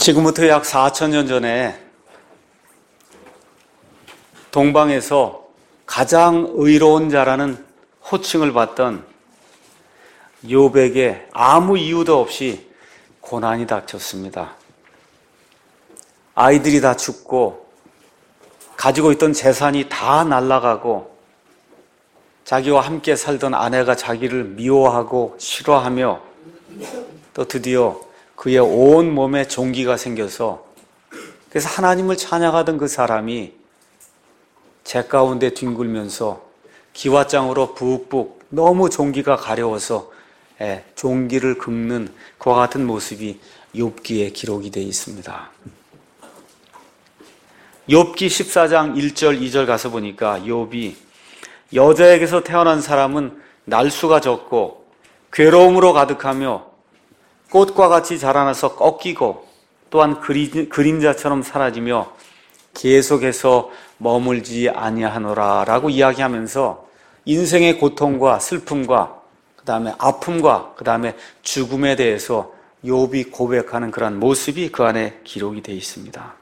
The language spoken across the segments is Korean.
지금부터 약 4,000년 전에 동방에서 가장 의로운 자라는 호칭을 받던 욥에게 아무 이유도 없이 고난이 닥쳤습니다. 아이들이 다 죽고 가지고 있던 재산이 다 날아가고 자기와 함께 살던 아내가 자기를 미워하고 싫어하며 또 드디어 그의 온 몸에 종기가 생겨서 그래서 하나님을 찬양하던 그 사람이 재 가운데 뒹굴면서 기와장으로 붓붓 너무 종기가 가려워서 종기를 긁는 그와 같은 모습이 욥기에 기록이 되어 있습니다. 욥기 14장 1절 2절 가서 보니까 욥이 여자에게서 태어난 사람은 날수가 적고 괴로움으로 가득하며 꽃과 같이 자라나서 꺾이고 또한 그림자처럼 사라지며 계속해서 머물지 아니하노라 라고 이야기하면서 인생의 고통과 슬픔과 그 다음에 아픔과 그 다음에 죽음에 대해서 욥이 고백하는 그러한 모습이 그 안에 기록이 되어 있습니다.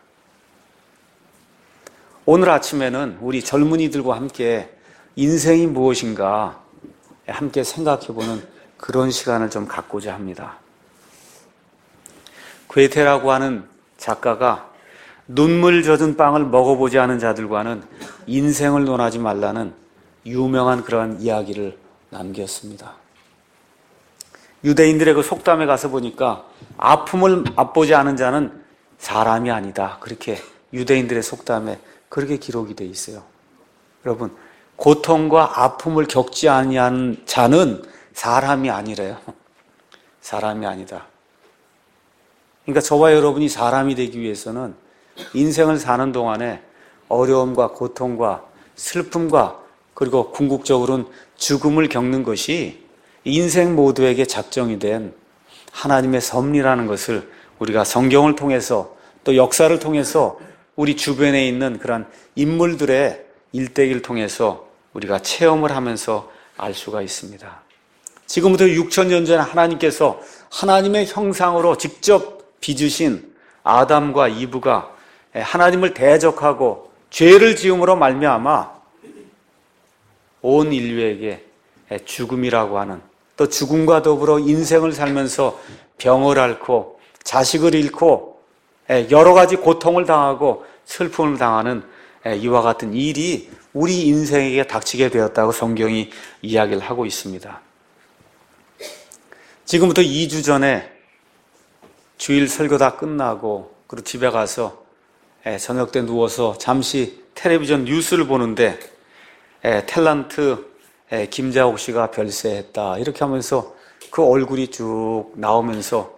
오늘 아침에는 우리 젊은이들과 함께 인생이 무엇인가 함께 생각해보는 그런 시간을 좀 갖고자 합니다. 괴테라고 하는 작가가 눈물 젖은 빵을 먹어보지 않은 자들과는 인생을 논하지 말라는 유명한 그러한 이야기를 남겼습니다. 유대인들의 그 속담에 가서 보니까 아픔을 맛보지 않은 자는 사람이 아니다. 그렇게 유대인들의 속담에 그렇게 기록이 되어 있어요. 여러분, 고통과 아픔을 겪지 아니한 자는 사람이 아니래요. 사람이 아니다. 그러니까 저와 여러분이 사람이 되기 위해서는 인생을 사는 동안에 어려움과 고통과 슬픔과 그리고 궁극적으로는 죽음을 겪는 것이 인생 모두에게 작정이 된 하나님의 섭리라는 것을 우리가 성경을 통해서 또 역사를 통해서 우리 주변에 있는 그런 인물들의 일대기를 통해서 우리가 체험을 하면서 알 수가 있습니다. 지금부터 6,000년 전에 하나님께서 하나님의 형상으로 직접 빚으신 아담과 이브가 하나님을 대적하고 죄를 지음으로 말미암아 온 인류에게 죽음이라고 하는 또 죽음과 더불어 인생을 살면서 병을 앓고 자식을 잃고 여러 가지 고통을 당하고 슬픔을 당하는 이와 같은 일이 우리 인생에게 닥치게 되었다고 성경이 이야기를 하고 있습니다. 지금부터 2주 전에 주일 설교 다 끝나고 그리고 집에 가서 저녁 때 누워서 잠시 텔레비전 뉴스를 보는데 탤런트 김자옥 씨가 별세했다 이렇게 하면서 그 얼굴이 쭉 나오면서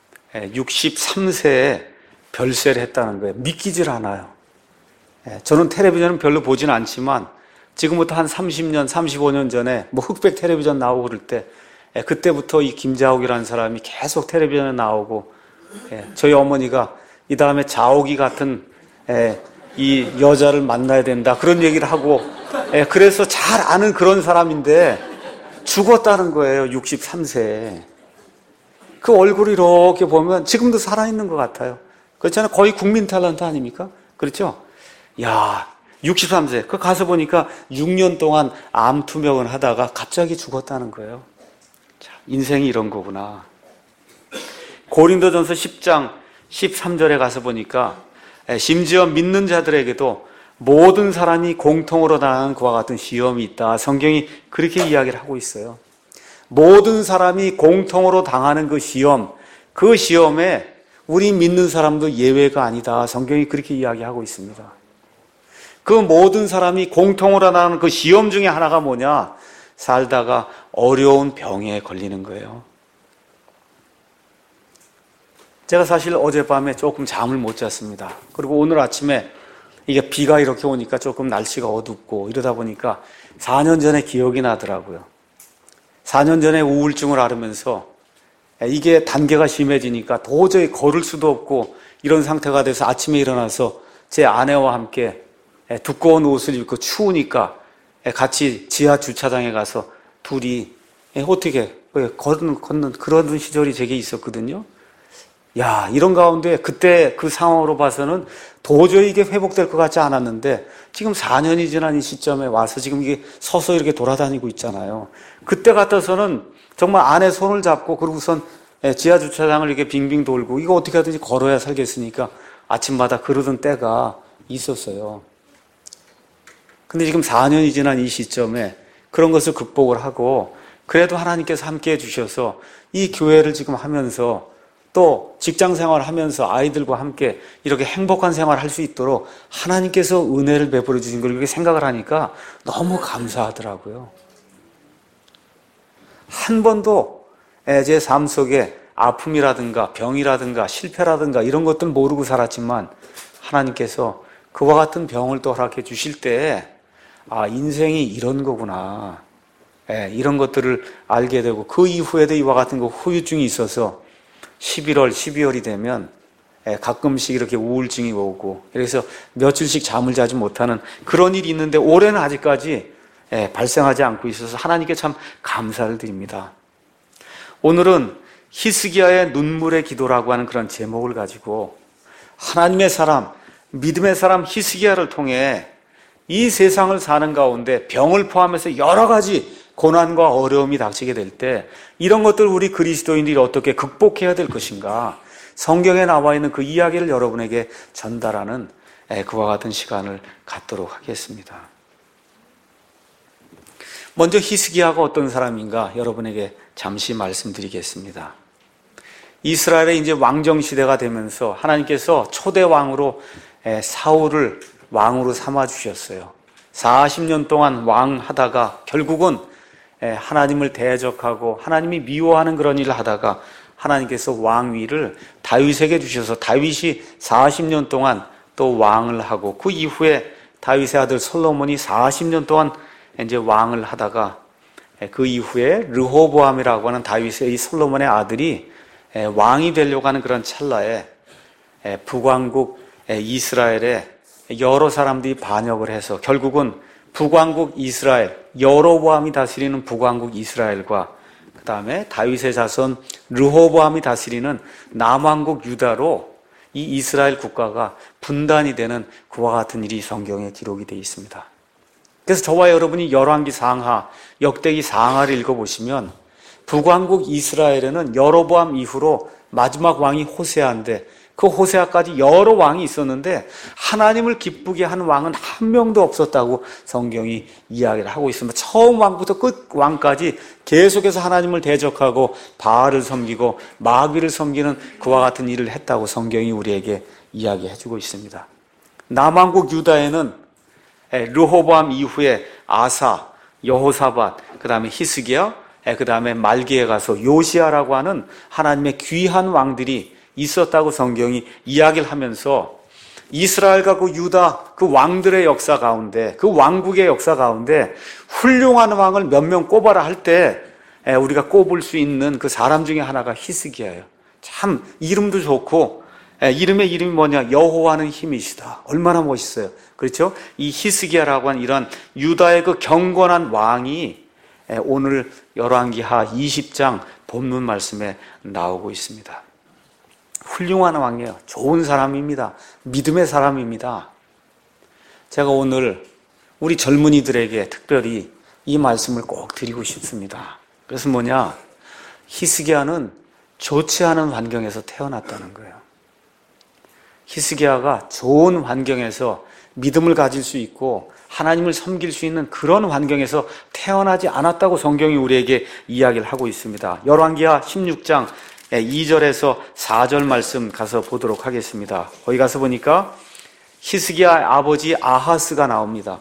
63세에 별세를 했다는 거예요. 믿기질 않아요. 저는 텔레비전은 별로 보진 않지만 지금부터 한 30년, 35년 전에 뭐 흑백 텔레비전 나오고 그럴 때 그때부터 이 김자옥이라는 사람이 계속 텔레비전에 나오고 저희 어머니가 이 다음에 자옥이 같은 이 여자를 만나야 된다 그런 얘기를 하고 그래서 잘 아는 그런 사람인데 죽었다는 거예요. 63세에. 그 얼굴이 이렇게 보면 지금도 살아있는 것 같아요. 그렇잖아요. 거의 국민 탤런트 아닙니까? 그렇죠? 야, 63세. 그 가서 보니까 6년 동안 암 투병을 하다가 갑자기 죽었다는 거예요. 자, 인생이 이런 거구나. 고린도전서 10장 13절에 가서 보니까 심지어 믿는 자들에게도 모든 사람이 공통으로 당하는 그와 같은 시험이 있다. 성경이 그렇게 이야기를 하고 있어요. 모든 사람이 공통으로 당하는 그 시험에 우리 믿는 사람도 예외가 아니다. 성경이 그렇게 이야기하고 있습니다. 그 모든 사람이 공통으로 당하는 그 시험 중에 하나가 뭐냐? 살다가 어려운 병에 걸리는 거예요. 제가 사실 어젯밤에 조금 잠을 못 잤습니다. 그리고 오늘 아침에 이게 비가 이렇게 오니까 조금 날씨가 어둡고 이러다 보니까 4년 전에 기억이 나더라고요. 4년 전에 우울증을 앓으면서 이게 단계가 심해지니까 도저히 걸을 수도 없고 이런 상태가 돼서 아침에 일어나서 제 아내와 함께 두꺼운 옷을 입고 추우니까 같이 지하 주차장에 가서 둘이 어떻게 걷는 그런 시절이 제게 있었거든요. 야, 이런 가운데 그때 그 상황으로 봐서는 도저히 이게 회복될 것 같지 않았는데 지금 4년이 지난 이 시점에 와서 지금 이게 서서 이렇게 돌아다니고 있잖아요. 그때 같아서는 정말 안에 손을 잡고 그러고선 지하 주차장을 이렇게 빙빙 돌고 이거 어떻게 하든지 걸어야 살겠으니까 아침마다 그러던 때가 있었어요. 근데 지금 4년이 지난 이 시점에 그런 것을 극복을 하고 그래도 하나님께서 함께 해주셔서 이 교회를 지금 하면서 또 직장 생활을 하면서 아이들과 함께 이렇게 행복한 생활을 할 수 있도록 하나님께서 은혜를 베풀어 주신 걸 이렇게 생각을 하니까 너무 감사하더라고요. 한 번도 제 삶 속에 아픔이라든가 병이라든가 실패라든가 이런 것들 모르고 살았지만 하나님께서 그와 같은 병을 또 허락해 주실 때 인생이 이런 거구나. 이런 것들을 알게 되고 그 이후에도 이와 같은 후유증이 있어서 11월, 12월이 되면 가끔씩 이렇게 우울증이 오고 그래서 며칠씩 잠을 자지 못하는 그런 일이 있는데 올해는 아직까지 발생하지 않고 있어서 하나님께 참 감사를 드립니다. 오늘은 히스기야의 눈물의 기도라고 하는 그런 제목을 가지고 하나님의 사람, 믿음의 사람 히스기야를 통해 이 세상을 사는 가운데 병을 포함해서 여러 가지 고난과 어려움이 닥치게 될 때 이런 것들 우리 그리스도인들이 어떻게 극복해야 될 것인가 성경에 나와 있는 그 이야기를 여러분에게 전달하는 그와 같은 시간을 갖도록 하겠습니다. 먼저 히스기야가 어떤 사람인가 여러분에게 잠시 말씀드리겠습니다. 이스라엘의 이제 왕정 시대가 되면서 하나님께서 초대 왕으로 사울을 왕으로 삼아 주셨어요. 40년 동안 왕하다가 결국은 하나님을 대적하고 하나님이 미워하는 그런 일을 하다가 하나님께서 왕위를 다윗에게 주셔서 다윗이 40년 동안 또 왕을 하고 그 이후에 다윗의 아들 솔로몬이 40년 동안 이제 왕을 하다가 그 이후에 르호보암이라고 하는 다윗의 이 솔로몬의 아들이 왕이 되려고 하는 그런 찰나에 북왕국 이스라엘에 여러 사람들이 반역을 해서 결국은 북왕국 이스라엘, 여로보암이 다스리는 북왕국 이스라엘과 그 다음에 다윗의 자손 르호보암이 다스리는 남왕국 유다로 이 이스라엘 국가가 분단이 되는 그와 같은 일이 성경에 기록이 되어 있습니다. 그래서 저와 여러분이 열왕기 상하, 역대기 상하를 읽어보시면 북왕국 이스라엘에는 여로보암 이후로 마지막 왕이 호세아인데 그 호세아까지 여러 왕이 있었는데 하나님을 기쁘게 한 왕은 한 명도 없었다고 성경이 이야기를 하고 있습니다. 처음 왕부터 끝 왕까지 계속해서 하나님을 대적하고 바알을 섬기고 마귀를 섬기는 그와 같은 일을 했다고 성경이 우리에게 이야기해주고 있습니다. 남왕국 유다에는 르호보암 이후에 아사, 여호사밧, 그 다음에 히스기야, 그 다음에 말기에 가서 요시야라고 하는 하나님의 귀한 왕들이 있었다고 성경이 이야기를 하면서 이스라엘과 그 유다 그 왕들의 역사 가운데 그 왕국의 역사 가운데 훌륭한 왕을 몇 명 꼽아라 할 때 우리가 꼽을 수 있는 그 사람 중에 하나가 히스기야예요. 참 이름도 좋고 이름이 뭐냐? 여호와는 힘이시다. 얼마나 멋있어요. 그렇죠? 이 히스기야라고 하는 이런 유다의 그 경건한 왕이 오늘 열왕기하 20장 본문 말씀에 나오고 있습니다. 훌륭한 왕이에요. 좋은 사람입니다. 믿음의 사람입니다. 제가 오늘 우리 젊은이들에게 특별히 이 말씀을 꼭 드리고 싶습니다. 그래서 뭐냐? 히스기야는 좋지 않은 환경에서 태어났다는 거예요. 히스기야가 좋은 환경에서 믿음을 가질 수 있고 하나님을 섬길 수 있는 그런 환경에서 태어나지 않았다고 성경이 우리에게 이야기를 하고 있습니다. 열왕기하 16장 2절에서 4절 말씀 가서 보도록 하겠습니다. 거기 가서 보니까 히스기야 아버지 아하스가 나옵니다.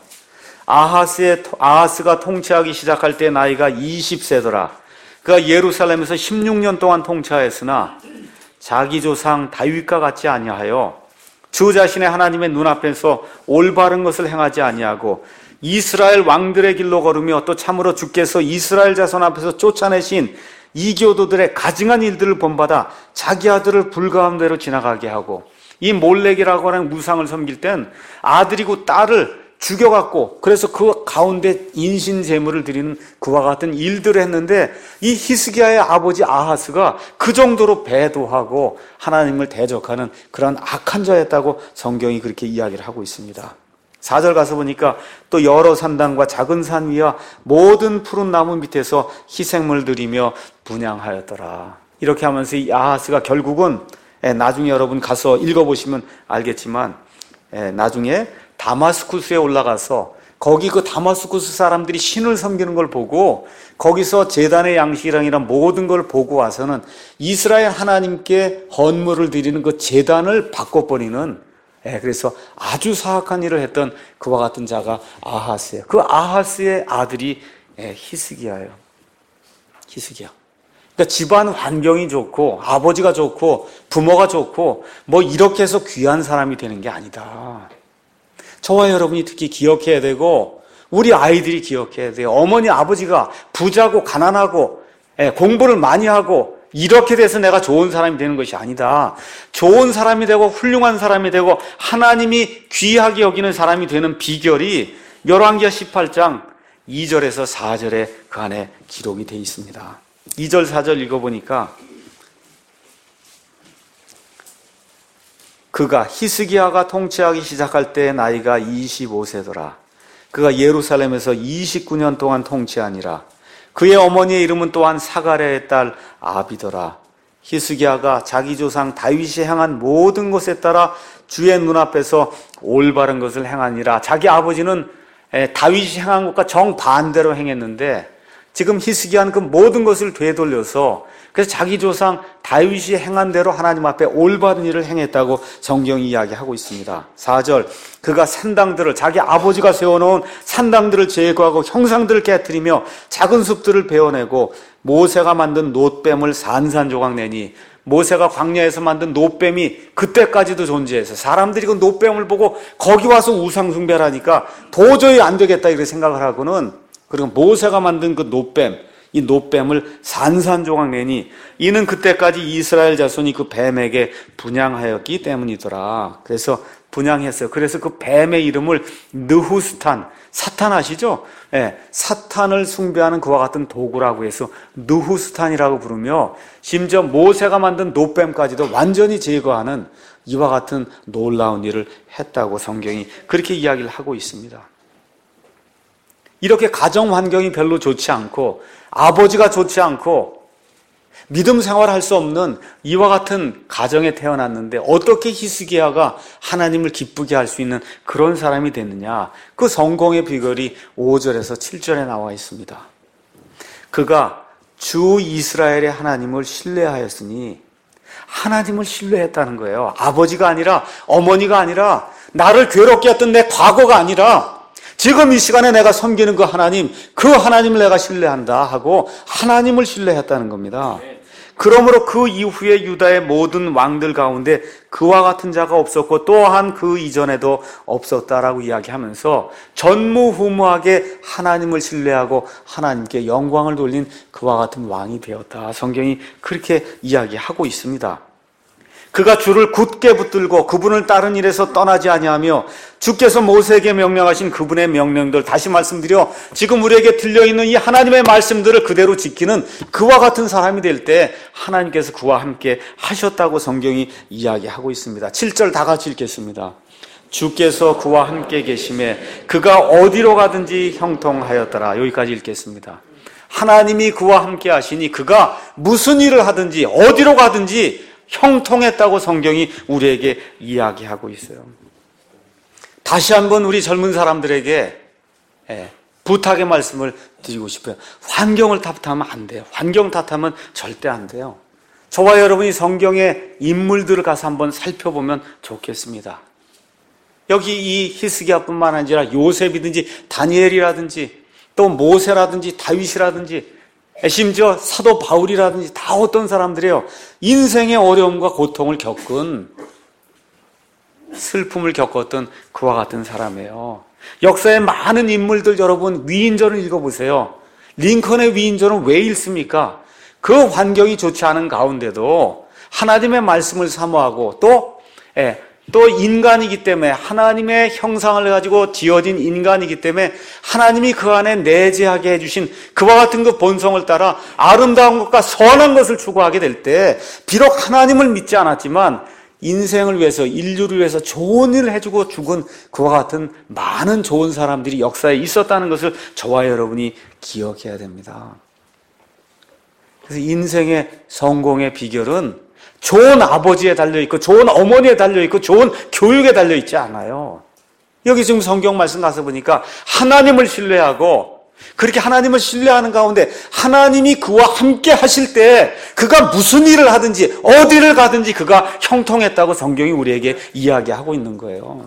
아하스가 통치하기 시작할 때 나이가 20세더라. 그가 예루살렘에서 16년 동안 통치하였으나 자기 조상 다윗과 같지 아니하여 주 자신의 하나님의 눈앞에서 올바른 것을 행하지 아니하고 이스라엘 왕들의 길로 걸으며 또 참으로 주께서 이스라엘 자손 앞에서 쫓아내신 이교도들의 가증한 일들을 본받아 자기 아들을 불가함대로 지나가게 하고 이 몰렉이라고 하는 우상을 섬길 땐 아들이고 딸을 죽여갖고 그래서 그 가운데 인신 제물을 드리는 그와 같은 일들을 했는데 이 히스기야의 아버지 아하스가 그 정도로 배도하고 하나님을 대적하는 그런 악한 자였다고 성경이 그렇게 이야기를 하고 있습니다. 4절 가서 보니까 또 여러 산당과 작은 산 위와 모든 푸른 나무 밑에서 희생물 드리며 분향하였더라. 이렇게 하면서 이 아하스가 결국은 나중에 여러분 가서 읽어보시면 알겠지만 나중에 다마스쿠스에 올라가서 거기 그 다마스쿠스 사람들이 신을 섬기는 걸 보고 거기서 제단의 양식이랑 모든 걸 보고 와서는 이스라엘 하나님께 헌물을 드리는 그 제단을 바꿔버리는 그래서 아주 사악한 일을 했던 그와 같은 자가 아하스예요. 그 아하스의 아들이 히스기야예요. 히스기야. 그러니까 집안 환경이 좋고 아버지가 좋고 부모가 좋고 뭐 이렇게 해서 귀한 사람이 되는 게 아니다. 저와 여러분이 특히 기억해야 되고 우리 아이들이 기억해야 돼요. 어머니 아버지가 부자고 가난하고 공부를 많이 하고 이렇게 돼서 내가 좋은 사람이 되는 것이 아니다. 좋은 사람이 되고 훌륭한 사람이 되고 하나님이 귀하게 여기는 사람이 되는 비결이 열왕기하 18장 2절에서 4절에 그 안에 기록이 되어 있습니다. 2절 4절 읽어보니까 그가 히스기야가 통치하기 시작할 때 나이가 25세더라. 그가 예루살렘에서 29년 동안 통치하니라. 그의 어머니의 이름은 또한 사가랴의 딸 아비더라. 히스기야가 자기 조상 다윗이 행한 모든 것에 따라 주의 눈앞에서 올바른 것을 행하니라. 자기 아버지는 다윗이 행한 것과 정반대로 행했는데 지금 히스기야는 그 모든 것을 되돌려서 그래서 자기 조상 다윗이 행한 대로 하나님 앞에 올바른 일을 행했다고 성경이 이야기하고 있습니다. 4절 그가 산당들을 자기 아버지가 세워놓은 산당들을 제거하고 형상들을 깨뜨리며 작은 숲들을 베어내고 모세가 만든 놋뱀을 산산조각 내니 모세가 광야에서 만든 놋뱀이 그때까지도 존재해서 사람들이 그 놋뱀을 보고 거기 와서 우상 숭배를 하니까 도저히 안 되겠다 이렇게 생각을 하고는 그리고 모세가 만든 그 놋뱀 이 놋뱀을 산산조각 내니 이는 그때까지 이스라엘 자손이 그 뱀에게 분향하였기 때문이더라. 그래서 분향했어요. 그래서 그 뱀의 이름을 느후스탄, 사탄 아시죠? 사탄을 숭배하는 그와 같은 도구라고 해서 느후스탄이라고 부르며 심지어 모세가 만든 놋뱀까지도 완전히 제거하는 이와 같은 놀라운 일을 했다고 성경이 그렇게 이야기를 하고 있습니다. 이렇게 가정 환경이 별로 좋지 않고 아버지가 좋지 않고 믿음 생활할 수 없는 이와 같은 가정에 태어났는데 어떻게 히스기야가 하나님을 기쁘게 할 수 있는 그런 사람이 됐느냐? 그 성공의 비결이 5절에서 7절에 나와 있습니다. 그가 주 이스라엘의 하나님을 신뢰하였으니 하나님을 신뢰했다는 거예요. 아버지가 아니라 어머니가 아니라 나를 괴롭게 했던 내 과거가 아니라 지금 이 시간에 내가 섬기는 그 하나님을 내가 신뢰한다 하고 하나님을 신뢰했다는 겁니다. 그러므로 그 이후에 유다의 모든 왕들 가운데 그와 같은 자가 없었고 또한 그 이전에도 없었다라고 이야기하면서 전무후무하게 하나님을 신뢰하고 하나님께 영광을 돌린 그와 같은 왕이 되었다. 성경이 그렇게 이야기하고 있습니다. 그가 주를 굳게 붙들고 그분을 따른 일에서 떠나지 아니하며 주께서 모세에게 명령하신 그분의 명령들 다시 말씀드려 지금 우리에게 들려있는 이 하나님의 말씀들을 그대로 지키는 그와 같은 사람이 될 때 하나님께서 그와 함께 하셨다고 성경이 이야기하고 있습니다. 7절 다 같이 읽겠습니다. 주께서 그와 함께 계심에 그가 어디로 가든지 형통하였더라. 여기까지 읽겠습니다. 하나님이 그와 함께 하시니 그가 무슨 일을 하든지 어디로 가든지 형통했다고 성경이 우리에게 이야기하고 있어요. 다시 한번 우리 젊은 사람들에게 부탁의 말씀을 드리고 싶어요. 환경을 탓하면 안 돼요. 환경 탓하면 절대 안 돼요. 저와 여러분이 성경의 인물들을 가서 한번 살펴보면 좋겠습니다. 여기 이 히스기야뿐만 아니라 요셉이든지 다니엘이라든지 또 모세라든지 다윗이라든지 심지어 사도 바울이라든지 다 어떤 사람들이에요. 인생의 어려움과 고통을 겪은 슬픔을 겪었던 그와 같은 사람이에요. 역사의 많은 인물들 여러분 위인전을 읽어보세요. 링컨의 위인전은 왜 읽습니까? 그 환경이 좋지 않은 가운데도 하나님의 말씀을 사모하고 또 또 인간이기 때문에 하나님의 형상을 가지고 지어진 인간이기 때문에 하나님이 그 안에 내재하게 해주신 그와 같은 그 본성을 따라 아름다운 것과 선한 것을 추구하게 될 때 비록 하나님을 믿지 않았지만 인생을 위해서 인류를 위해서 좋은 일을 해주고 죽은 그와 같은 많은 좋은 사람들이 역사에 있었다는 것을 저와 여러분이 기억해야 됩니다. 그래서 인생의 성공의 비결은 좋은 아버지에 달려있고 좋은 어머니에 달려있고 좋은 교육에 달려있지 않아요. 여기 지금 성경 말씀 가서 보니까 하나님을 신뢰하고 그렇게 하나님을 신뢰하는 가운데 하나님이 그와 함께 하실 때 그가 무슨 일을 하든지 어디를 가든지 그가 형통했다고 성경이 우리에게 이야기하고 있는 거예요.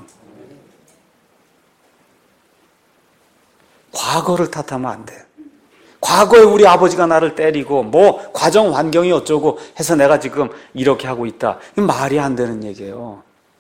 과거를 탓하면 안 돼요. 과거에 우리 아버지가 나를 때리고 뭐 가정 환경이 어쩌고 해서 내가 지금 이렇게 하고 있다. 이건 말이 안 되는 얘기예요.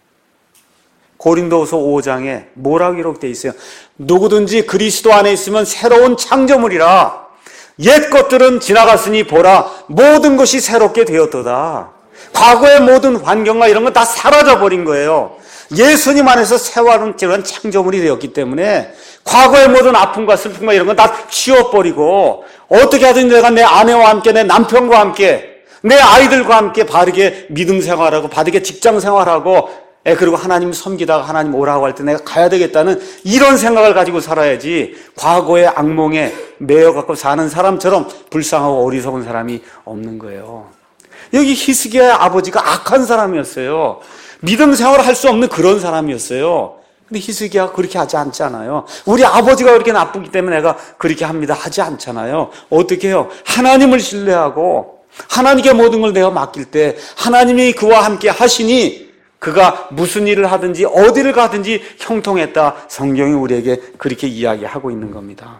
고린도후서 5장에 뭐라고 기록되어 있어요? 누구든지 그리스도 안에 있으면 새로운 창조물이라. 옛 것들은 지나갔으니 보라 모든 것이 새롭게 되었도다. 과거의 모든 환경과 이런 건 다 사라져버린 거예요. 예수님 안에서 새로운 창조물이 되었기 때문에 과거의 모든 아픔과 슬픔과 이런 건 다 치워버리고 어떻게 하든 내가 내 아내와 함께 내 남편과 함께 내 아이들과 함께 바르게 믿음 생활하고 바르게 직장 생활하고 그리고 하나님 섬기다가 하나님 오라고 할 때 내가 가야 되겠다는 이런 생각을 가지고 살아야지 과거의 악몽에 매여갖고 사는 사람처럼 불쌍하고 어리석은 사람이 없는 거예요. 여기 히스기야의 아버지가 악한 사람이었어요. 믿음 생활을 할 수 없는 그런 사람이었어요. 근데 히스기야가 그렇게 하지 않잖아요. 우리 아버지가 그렇게 나쁘기 때문에 내가 그렇게 합니다 하지 않잖아요. 어떻게 해요? 하나님을 신뢰하고 하나님께 모든 걸 내가 맡길 때 하나님이 그와 함께 하시니 그가 무슨 일을 하든지 어디를 가든지 형통했다. 성경이 우리에게 그렇게 이야기하고 있는 겁니다.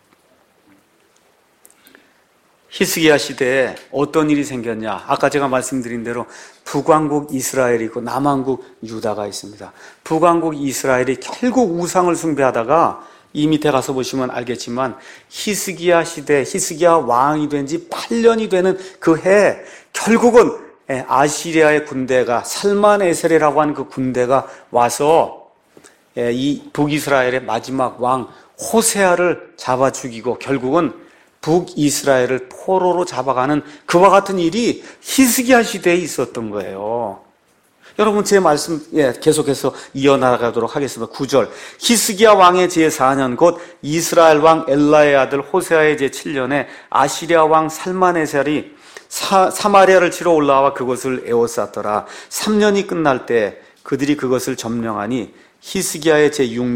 히스기야 시대에 어떤 일이 생겼냐? 아까 제가 말씀드린 대로 북왕국 이스라엘이 있고 남왕국 유다가 있습니다. 북왕국 이스라엘이 결국 우상을 숭배하다가 이 밑에 가서 보시면 알겠지만 히스기야 시대, 히스기야 왕이 된 지 8년이 되는 그 해 결국은 아시리아의 군대가 살만에셀이라고 하는 그 군대가 와서 이 북이스라엘의 마지막 왕 호세아를 잡아 죽이고 결국은 북이스라엘을 포로로 잡아가는 그와 같은 일이 히스기야 시대에 있었던 거예요. 여러분 제 말씀 계속해서 이어나가도록 하겠습니다. 9절 히스기야 왕의 제4년 곧 이스라엘 왕 엘라의 아들 호세아의 제7년에 아시리아 왕 살만에셀이 사마리아를 치러 올라와 그것을 에워쌌더라. 3년이 끝날 때 그들이 그것을 점령하니 히스기야의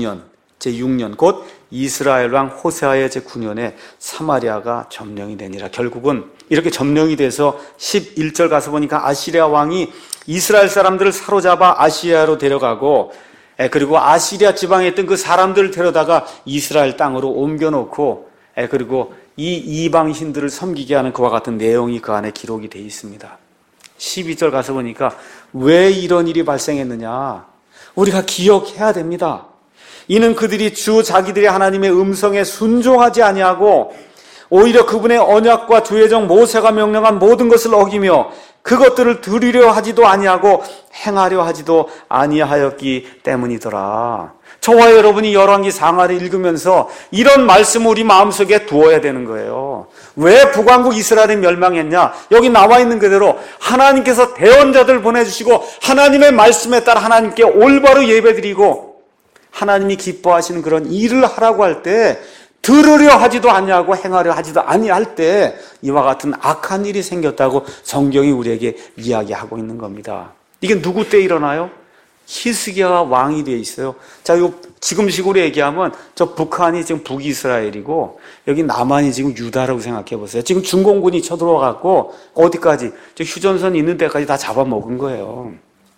제6년 곧 이스라엘 왕 호세아의 제9년에 사마리아가 점령이 되니라. 결국은 이렇게 점령이 돼서 11절 가서 보니까 아시리아 왕이 이스라엘 사람들을 사로잡아 아시리아로 데려가고 그리고 아시리아 지방에 있던 그 사람들을 데려다가 이스라엘 땅으로 옮겨놓고 그리고 이 이방신들을 섬기게 하는 그와 같은 내용이 그 안에 기록이 되어 있습니다. 12절 가서 보니까 왜 이런 일이 발생했느냐? 우리가 기억해야 됩니다. 이는 그들이 주 자기들의 하나님의 음성에 순종하지 아니하고 오히려 그분의 언약과 주의 종 모세가 명령한 모든 것을 어기며 그것들을 들으려 하지도 아니하고 행하려 하지도 아니하였기 때문이더라. 저와 여러분이 열왕기 상하를 읽으면서 이런 말씀을 우리 마음속에 두어야 되는 거예요. 왜 북왕국 이스라엘이 멸망했냐? 여기 나와 있는 그대로 하나님께서 대언자들 보내주시고 하나님의 말씀에 따라 하나님께 올바로 예배드리고 하나님이 기뻐하시는 그런 일을 하라고 할 때 들으려 하지도 아니하고 행하려 하지도 아니할 때 이와 같은 악한 일이 생겼다고 성경이 우리에게 이야기하고 있는 겁니다. 이게 누구 때 일어나요? 히스기야가 왕이 되어 있어요. 자, 요 지금식으로 얘기하면 저 북한이 지금 북이스라엘이고 여기 남한이 지금 유다라고 생각해 보세요. 지금 중공군이 쳐들어와 갖고 어디까지? 저 휴전선 있는 데까지 다 잡아먹은 거예요.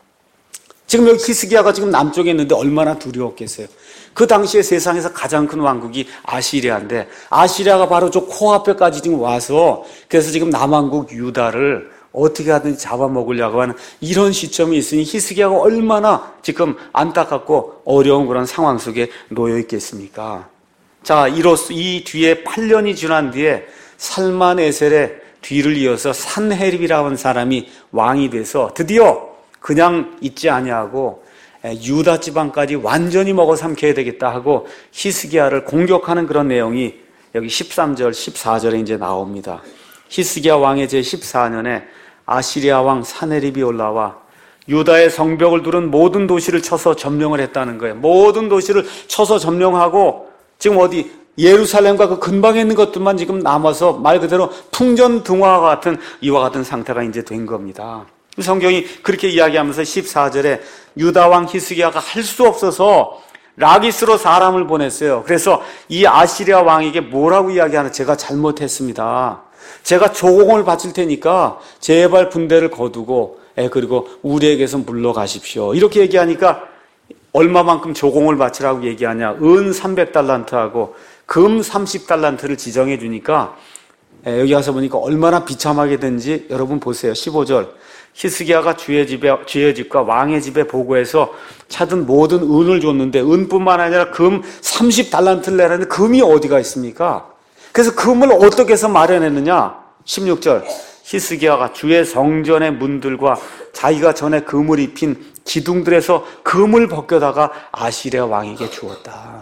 지금 여기 히스기야가 지금 남쪽에 있는데 얼마나 두려웠겠어요. 그 당시에 세상에서 가장 큰 왕국이 아시리아인데 아시리아가 바로 저 코앞에까지 지금 와서 그래서 지금 남왕국 유다를 어떻게 하든지 잡아먹으려고 하는 이런 시점이 있으니 히스기야가 얼마나 지금 안타깝고 어려운 그런 상황 속에 놓여 있겠습니까? 자, 이로써 이 뒤에 8년이 지난 뒤에 살만에셀의 뒤를 이어서 산헤립이라는 사람이 왕이 돼서 드디어 그냥 있지 아니하고 유다 지방까지 완전히 먹어 삼켜야 되겠다 하고 히스기야를 공격하는 그런 내용이 여기 13절, 14절에 이제 나옵니다. 히스기야 왕의 제14년에 아시리아 왕 사네립이 올라와 유다의 성벽을 두른 모든 도시를 쳐서 점령을 했다는 거예요. 모든 도시를 쳐서 점령하고 지금 어디 예루살렘과 그 근방에 있는 것들만 지금 남아서 말 그대로 풍전등화와 같은 이와 같은 상태가 이제 된 겁니다. 성경이 그렇게 이야기하면서 14절에 유다 왕 히스기야가 할 수 없어서 라기스로 사람을 보냈어요. 그래서 이 아시리아 왕에게 뭐라고 이야기하나, 제가 잘못했습니다. 제가 조공을 바칠 테니까 제발 군대를 거두고 그리고 우리에게서 물러가십시오. 이렇게 얘기하니까 얼마만큼 조공을 바치라고 얘기하냐, 은 300달란트하고 금 30달란트를 지정해 주니까 여기 가서 보니까 얼마나 비참하게 된지 여러분 보세요. 15절 히스기야가 주의 집과 왕의 집에 보고해서 찾은 모든 은을 줬는데 은뿐만 아니라 금 30달란트를 내라는데 금이 어디가 있습니까? 그래서 금을 어떻게 해서 마련했느냐? 16절 히스기야가 주의 성전의 문들과 자기가 전에 금을 입힌 기둥들에서 금을 벗겨다가 아시리아 왕에게 주었다.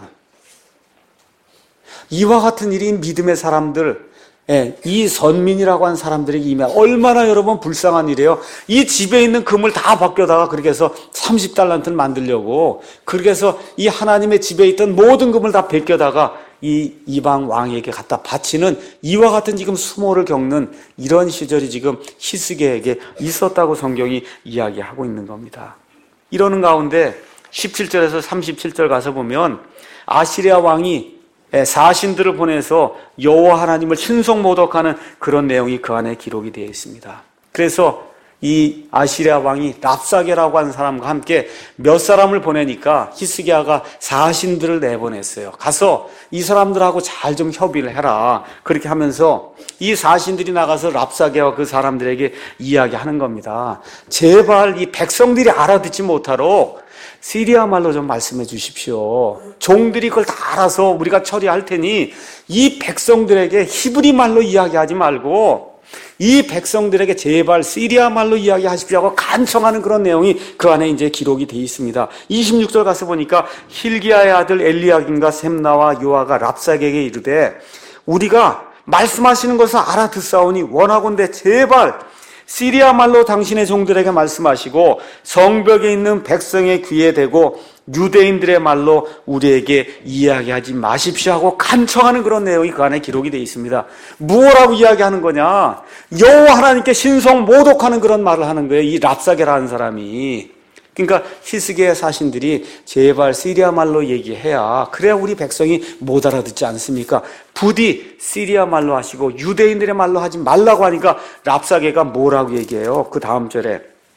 이와 같은 일이 믿음의 사람들, 이 선민이라고 하는 사람들에게 임해 얼마나 여러분 불쌍한 일이에요. 이 집에 있는 금을 다 벗겨다가 그렇게 해서 30달란트를 만들려고, 그렇게 해서 이 하나님의 집에 있던 모든 금을 다 벗겨다가 이 이방 왕에게 갖다 바치는 이와 같은 지금 수모를 겪는 이런 시절이 지금 히스기야에게 있었다고 성경이 이야기하고 있는 겁니다. 이러는 가운데 17절에서 37절 가서 보면 아시리아 왕이 사신들을 보내서 여호와 하나님을 신성모독하는 그런 내용이 그 안에 기록이 되어 있습니다. 그래서 이 아시리아 왕이 랍사게라고 하는 사람과 함께 몇 사람을 보내니까 히스기야가 사신들을 내보냈어요. 가서 이 사람들하고 잘 좀 협의를 해라. 그렇게 하면서 이 사신들이 나가서 랍사게와 그 사람들에게 이야기하는 겁니다. 제발 이 백성들이 알아듣지 못하도록 시리아 말로 좀 말씀해 주십시오. 종들이 그걸 다 알아서 우리가 처리할 테니 이 백성들에게 히브리 말로 이야기하지 말고 이 백성들에게 제발 시리아 말로 이야기하십시오 하고 간청하는 그런 내용이 그 안에 이제 기록이 되어 있습니다. 26절 가서 보니까 hil기야의 아들 엘리야김과 셈나와 요아가 랍사게에게 이르되 우리가 말씀하시는 것을 알아듣사오니 원하건대 제발 시리아 말로 당신의 종들에게 말씀하시고 성벽에 있는 백성의 귀에 대고 유대인들의 말로 우리에게 이야기하지 마십시오 하고 간청하는 그런 내용이 그 안에 기록이 되어 있습니다. 무엇라고 이야기하는 거냐? 여호와 하나님께 신성 모독하는 그런 말을 하는 거예요. 이 랍사게라는 사람이. 그러니까 히스기야 사신들이 제발 시리아 말로 얘기해야 그래야 우리 백성이 못 알아듣지 않습니까? 부디 시리아 말로 하시고 유대인들의 말로 하지 말라고 하니까 랍사게가 뭐라고 얘기해요? 그 다음 절에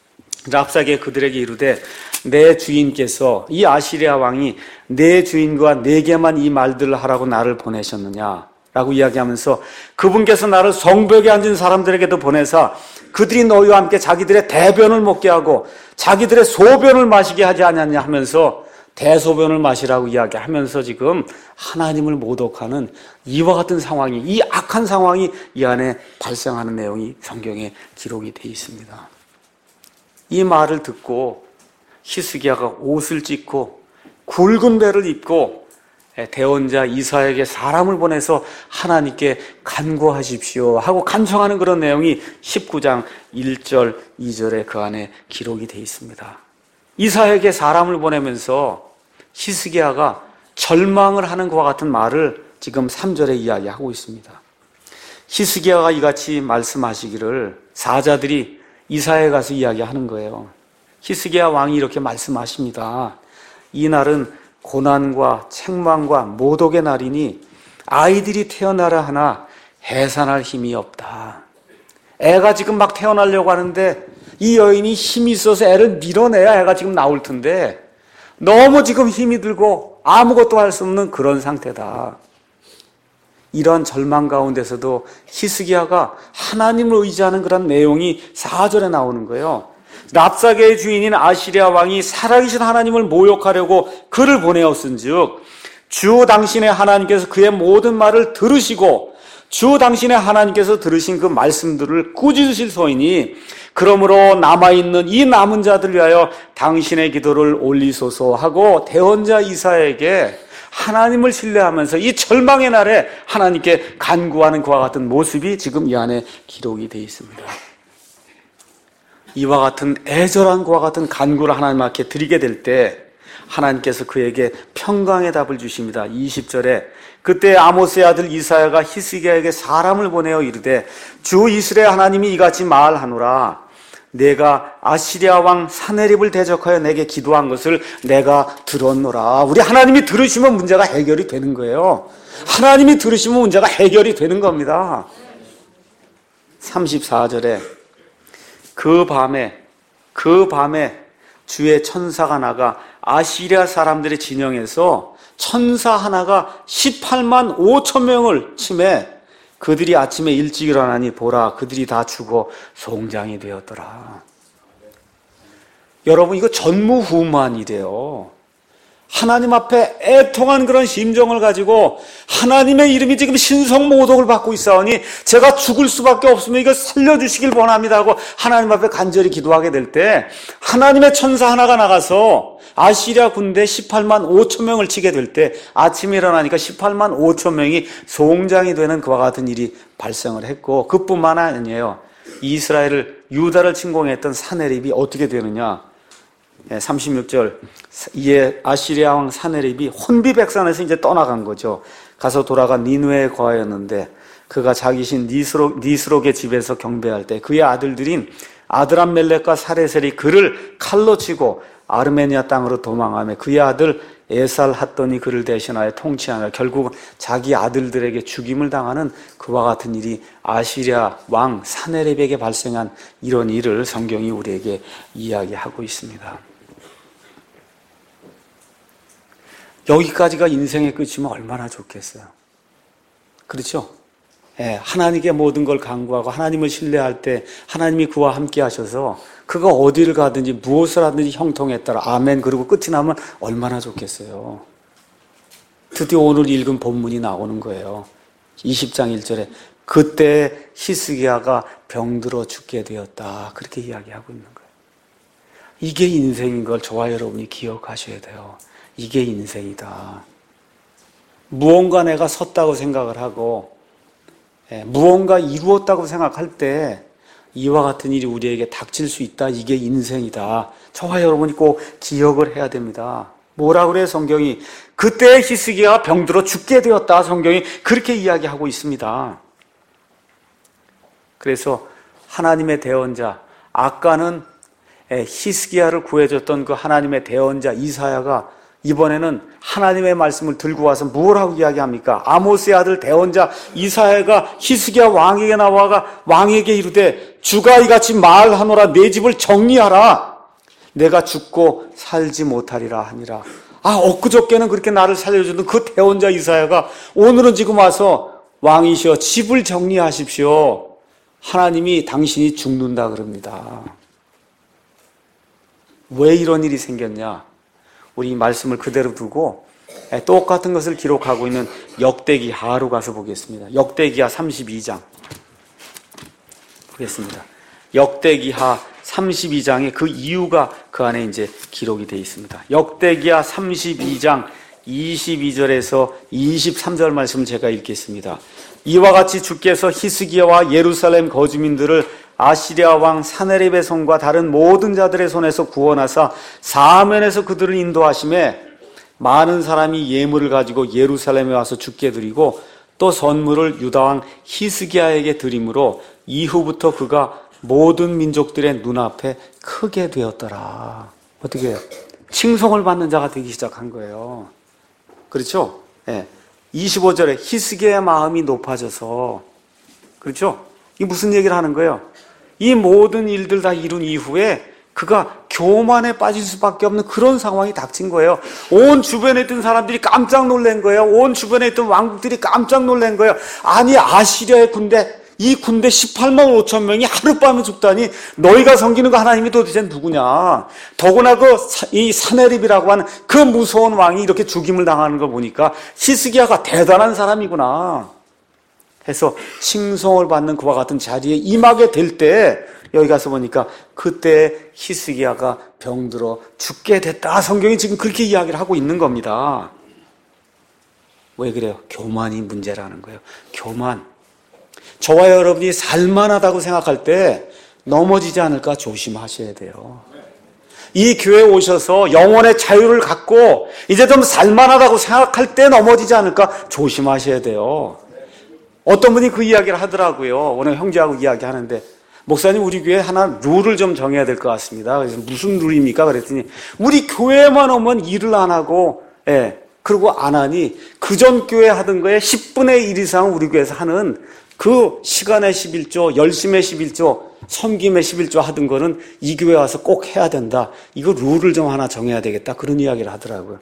랍사게 그들에게 이르되 내 주인께서 이 아시리아 왕이 내 주인과 내게만 이 말들을 하라고 나를 보내셨느냐 라고 이야기하면서 그분께서 나를 성벽에 앉은 사람들에게도 보내사 그들이 너희와 함께 자기들의 대변을 먹게 하고 자기들의 소변을 마시게 하지 않았냐 하면서 대소변을 마시라고 이야기하면서 지금 하나님을 모독하는 이와 같은 상황이, 이 악한 상황이 이 안에 발생하는 내용이 성경에 기록이 되어 있습니다. 이 말을 듣고 히스기야가 옷을 찢고 굵은 배를 입고 대언자 이사야에게 사람을 보내서 하나님께 간구하십시오 하고 간청하는 그런 내용이 19장 1절 2절에 그 안에 기록이 되어 있습니다. 이사야에게 사람을 보내면서 히스기야가 절망을 하는 것과 같은 말을 지금 3절에 이야기하고 있습니다. 히스기야가 이같이 말씀하시기를 사자들이 이사야에 가서 이야기하는 거예요. 히스기야 왕이 이렇게 말씀하십니다. 이 날은 고난과 책망과 모독의 날이니 아이들이 태어나라 하나 해산할 힘이 없다. 애가 지금 막 태어나려고 하는데 이 여인이 힘이 있어서 애를 밀어내야 애가 지금 나올 텐데 너무 지금 힘이 들고 아무것도 할 수 없는 그런 상태다. 이런 절망 가운데서도 히스기야가 하나님을 의지하는 그런 내용이 4절에 나오는 거예요. 랍사게의 주인인 아시리아 왕이 살아계신 하나님을 모욕하려고 그를 보내었은즉 주 당신의 하나님께서 그의 모든 말을 들으시고 주 당신의 하나님께서 들으신 그 말씀들을 꾸짖으실소이니 그러므로 남아있는 이 남은 자들 위하여 당신의 기도를 올리소서 하고 대언자 이사야에게 하나님을 신뢰하면서 이 절망의 날에 하나님께 간구하는 그와 같은 모습이 지금 이 안에 기록이 되어 있습니다. 이와 같은 애절한 그와 같은 간구를 하나님 앞에 드리게 될 때 하나님께서 그에게 평강의 답을 주십니다. 20절에 그때 아모스의 아들 이사야가 히스기야에게 사람을 보내어 이르되 주 이스라엘 하나님이 이같이 말하노라 내가 아시리아 왕 사네립을 대적하여 내게 기도한 것을 내가 들었노라. 우리 하나님이 들으시면 문제가 해결이 되는 거예요. 하나님이 들으시면 문제가 해결이 되는 겁니다. 34절에 그 밤에 주의 천사가 나가 아시리아 사람들의 진영에서 천사 하나가 18만 5천 명을 치매 그들이 아침에 일찍 일어나니 보라 그들이 다 죽어 송장이 되었더라. 여러분 이거 전무후무한이래요. 하나님 앞에 애통한 그런 심정을 가지고 하나님의 이름이 지금 신성모독을 받고 있사오니 제가 죽을 수밖에 없으면 이거 살려주시길 원합니다 하고 하나님 앞에 간절히 기도하게 될 때 하나님의 천사 하나가 나가서 아시리아 군대 18만 5천 명을 치게 될 때 아침에 일어나니까 18만 5천 명이 송장이 되는 그와 같은 일이 발생을 했고 그뿐만 아니에요. 이스라엘을 유다를 침공했던 사네립이 어떻게 되느냐 36절 이에 아시리아 왕 사네립이 혼비백산에서 이제 떠나간 거죠. 가서 돌아가 니느웨에 거하였는데 그가 자기 신 니스록의 집에서 경배할 때 그의 아들들인 아드람멜렉과 사레셀이 그를 칼로 치고 아르메니아 땅으로 도망하며 그의 아들 에살핫돈이 그를 대신하여 통치하며 결국 자기 아들들에게 죽임을 당하는 그와 같은 일이 아시리아 왕 사네립에게 발생한 이런 일을 성경이 우리에게 이야기하고 있습니다. 여기까지가 인생의 끝이면 얼마나 좋겠어요. 그렇죠? 예, 하나님께 모든 걸 간구하고 하나님을 신뢰할 때 하나님이 그와 함께 하셔서 그가 어디를 가든지 무엇을 하든지 형통에 따라 아멘 그리고 끝이 나면 얼마나 좋겠어요. 드디어 오늘 읽은 본문이 나오는 거예요. 20장 1절에 그때 히스기야가 병들어 죽게 되었다 그렇게 이야기하고 있는 거예요. 이게 인생인 걸 저와 여러분이 기억하셔야 돼요. 이게 인생이다. 무언가 내가 섰다고 생각을 하고 무언가 이루었다고 생각할 때 이와 같은 일이 우리에게 닥칠 수 있다. 이게 인생이다. 저와 여러분이 꼭 기억을 해야 됩니다. 뭐라 그래요 성경이? 그때 히스기야가 병들어 죽게 되었다. 성경이 그렇게 이야기하고 있습니다. 그래서 하나님의 대언자 아까는 히스기야를 구해줬던 그 하나님의 대언자 이사야가 이번에는 하나님의 말씀을 들고 와서 무엇하고 이야기합니까? 아모스의 아들 대언자 이사야가 히스기야 왕에게 나와가 왕에게 이르되 주가 이같이 말하노라 내 집을 정리하라 내가 죽고 살지 못하리라 하니라. 엊그저께는 그렇게 나를 살려주던 그 대언자 이사야가 오늘은 지금 와서 왕이시여 집을 정리하십시오. 하나님이 당신이 죽는다 그럽니다. 왜 이런 일이 생겼냐? 우리 이 말씀을 그대로 두고 똑같은 것을 기록하고 있는 역대기하로 가서 보겠습니다. 역대기하 32장 보겠습니다. 역대기하 32장에 그 이유가 그 안에 이제 기록이 되어 있습니다. 역대기하 32장 22절에서 23절 말씀을 제가 읽겠습니다. 이와 같이 주께서 히스기야와 예루살렘 거주민들을 아시리아 왕 사네립의 손과 다른 모든 자들의 손에서 구원하사 사면에서 그들을 인도하심에 많은 사람이 예물을 가지고 예루살렘에 와서 주께 드리고 또 선물을 유다 왕 히스기야에게 드림으로 이후부터 그가 모든 민족들의 눈앞에 크게 되었더라. 어떻게 해요? 칭송을 받는 자가 되기 시작한 거예요. 그렇죠? 네. 25절에 히스기야의 마음이 높아져서 그렇죠? 이게 무슨 얘기를 하는 거예요? 이 모든 일들 다 이룬 이후에 그가 교만에 빠질 수밖에 없는 그런 상황이 닥친 거예요. 온 주변에 있던 사람들이 깜짝 놀란 거예요. 온 주변에 있던 왕국들이 깜짝 놀란 거예요. 아니 아시리아의 군대, 이 군대 18만 5천 명이 하룻밤에 죽다니 너희가 섬기는 그 하나님이 도대체 누구냐. 더구나 이 사네립이라고 하는 그 무서운 왕이 이렇게 죽임을 당하는 걸 보니까 히스기야가 대단한 사람이구나. 해서 칭송을 받는 그와 같은 자리에 임하게 될 때, 여기 가서 보니까 그때 히스기야가 병들어 죽게 됐다. 성경이 지금 그렇게 이야기를 하고 있는 겁니다. 왜 그래요? 교만이 문제라는 거예요. 교만. 저와 여러분이 살만하다고 생각할 때 넘어지지 않을까 조심하셔야 돼요. 이 교회에 오셔서 영혼의 자유를 갖고 이제 좀 살만하다고 생각할 때 넘어지지 않을까 조심하셔야 돼요. 어떤 분이 그 이야기를 하더라고요. 오늘 형제하고 이야기하는데, 목사님 우리 교회 하나 룰을 좀 정해야 될 것 같습니다. 그래서 무슨 룰입니까? 그랬더니 우리 교회만 오면 일을 안 하고 그리고 안 하니 그전 교회 하던 거에 10분의 1 이상 우리 교회에서 하는 그 시간의 11조, 열심의 11조, 섬김의 11조 하던 거는 이 교회 와서 꼭 해야 된다. 이거 룰을 좀 하나 정해야 되겠다. 그런 이야기를 하더라고요.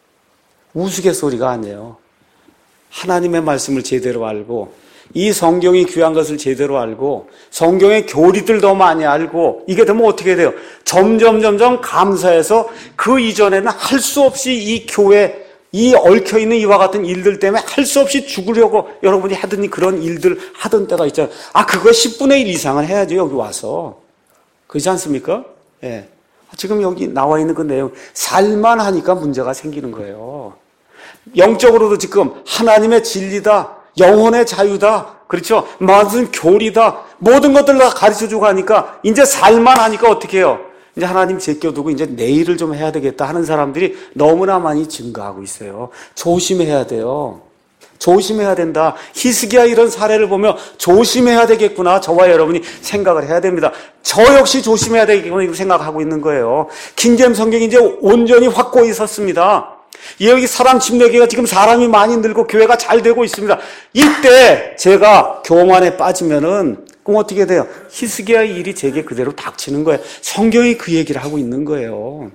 우스갯소리가 아니에요. 하나님의 말씀을 제대로 알고 이 성경이 귀한 것을 제대로 알고 성경의 교리들 더 많이 알고 이게 되면 어떻게 돼요? 점점 감사해서 그 이전에는 할 수 없이 이 교회 이 얽혀있는 이와 같은 일들 때문에 할 수 없이 죽으려고 여러분이 하던 그런 일들 하던 때가 있잖아요. 그거 10분의 1 이상을 해야죠. 여기 와서. 그렇지 않습니까? 예. 지금 여기 나와 있는 그 내용 살만하니까 문제가 생기는 거예요. 영적으로도 지금 하나님의 진리다, 영혼의 자유다, 그렇죠? 무슨 교리다, 모든 것들 다 가르쳐주고 하니까 이제 살만하니까 어떻게 해요? 이제 하나님 제껴두고 이제 내일을 좀 해야 되겠다 하는 사람들이 너무나 많이 증가하고 있어요. 조심해야 돼요. 조심해야 된다. 히스기야 이런 사례를 보며 조심해야 되겠구나. 저와 여러분이 생각을 해야 됩니다. 저 역시 조심해야 되겠구나 이렇게 생각하고 있는 거예요. 킹제임 성경이 이제 온전히 확고히 섰습니다. 여기 사람 침례교회가 지금 사람이 많이 늘고 교회가 잘 되고 있습니다. 이때 제가 교만에 빠지면은 그럼 어떻게 돼요? 히스기야의 일이 제게 그대로 닥치는 거예요. 성경이 그 얘기를 하고 있는 거예요.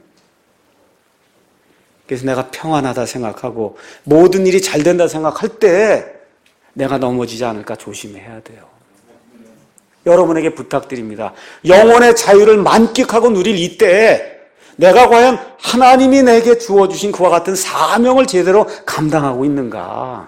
그래서 내가 평안하다 생각하고 모든 일이 잘 된다 생각할 때 내가 넘어지지 않을까 조심해야 돼요. 여러분에게 부탁드립니다. 영혼의 자유를 만끽하고 누릴 이때에 내가 과연 하나님이 내게 주어주신 그와 같은 사명을 제대로 감당하고 있는가?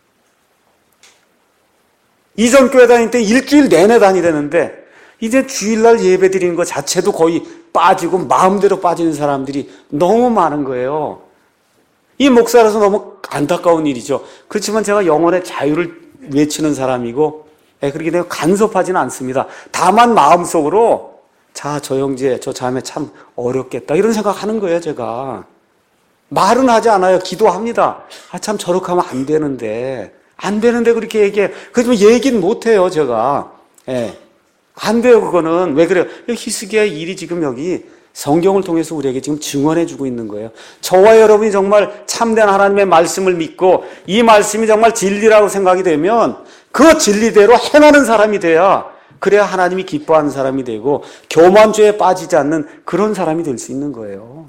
이전 교회 다닐 때 일주일 내내 다니려는데 이제 주일날 예배 드리는 것 자체도 거의 빠지고 마음대로 빠지는 사람들이 너무 많은 거예요. 이 목사라서 너무 안타까운 일이죠. 그렇지만 제가 영혼의 자유를 외치는 사람이고 그렇게 되면 간섭하지는 않습니다. 다만 마음속으로 자, 저 형제, 저 자매 참 어렵겠다 이런 생각하는 거예요. 제가 말은 하지 않아요. 기도합니다. 참 저렇게 하면 안 되는데 그렇게 얘기해요. 그렇지만 얘기는 못해요. 제가 안 돼요. 그거는. 왜 그래요? 히스기야의 일이 지금 여기 성경을 통해서 우리에게 지금 증언해주고 있는 거예요. 저와 여러분이 정말 참된 하나님의 말씀을 믿고 이 말씀이 정말 진리라고 생각이 되면 그 진리대로 행하는 사람이 돼야 그래야 하나님이 기뻐하는 사람이 되고 교만죄에 빠지지 않는 그런 사람이 될 수 있는 거예요.